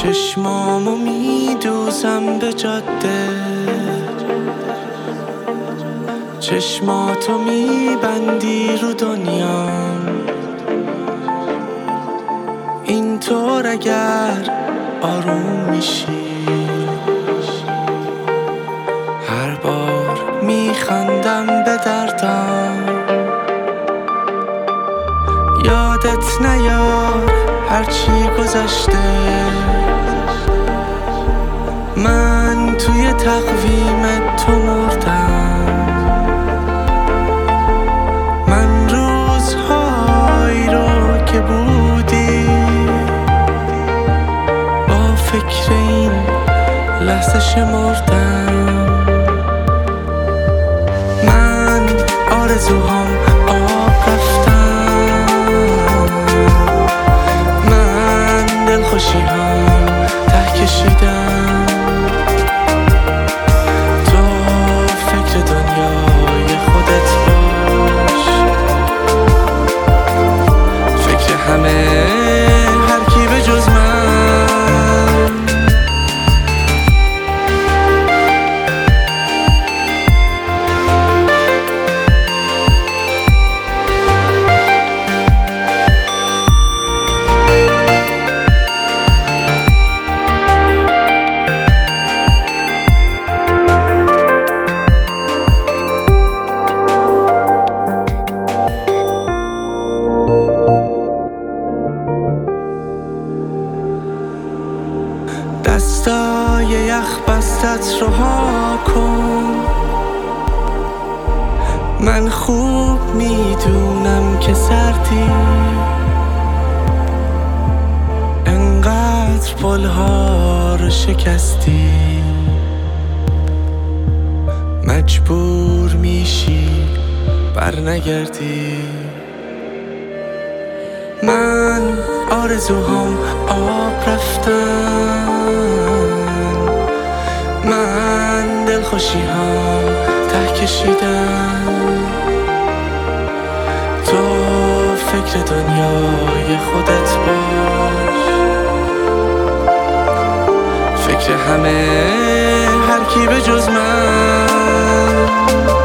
چشمامو میدوزم به جاده، چشماتو میبندی رو دنیام. اینطور اگر آروم میشی، هر بار میخندم به دردم. یادت نیار هرچی گذشته، من توی تقویم تو مردم. من روزهایی رو که بودی با فکر این لحظه شمردم. من آرزوهام آب رفتن، من دلخوشیهام ته کشیدم. تو فکر دنیای خودت باش، فکر همه هر کی به جز من. دستای یخ بستت رو ها کن، من خوب میدونم که سردی. انقدر پلها رو شکستی، مجبور میشی برنگردی. من آرزوهام آب رفتن، من دلخوشیهام ته کشیدم. تو فکر دنیای خودت باش، فکر همه هر کی به جز من.